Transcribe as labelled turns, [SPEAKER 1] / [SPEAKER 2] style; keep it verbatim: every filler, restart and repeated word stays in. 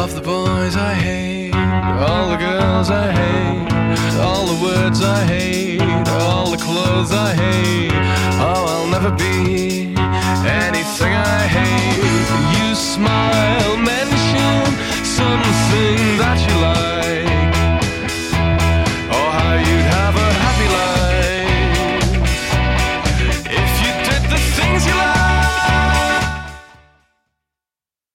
[SPEAKER 1] of the boys I hate, all the girls I hate, all the words I hate, all the clothes I hate. Oh, I'll never be anything I hate.